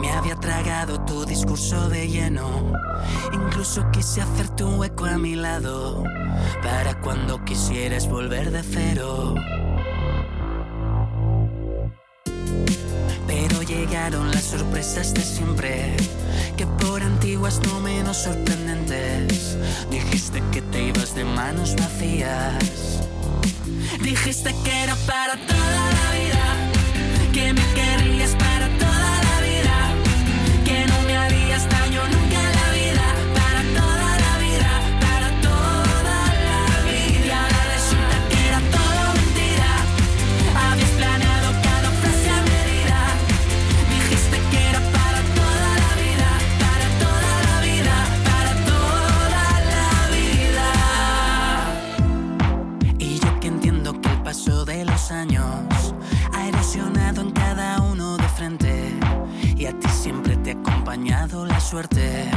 Me había tragado tu discurso de lleno. Incluso quise hacerte un hueco a mi lado para cuando quisieras volver de cero. Pero llegaron las sorpresas de siempre, que por antiguas no menos sorprendentes. Dijiste que te ibas de manos vacías. Dijiste que era para toda la vida, que me querías para toda la vida, que no me harías daño nunca en la vida, para toda la vida, para toda la vida. Y ahora resulta que era todo mentira. Habías planeado cada frase a medida. Dijiste que era para toda la vida, para toda la vida, para toda la vida. Y yo que entiendo que el paso de los años ha erosionado en cada uno de frente, y a ti siempre te ha acompañado la suerte.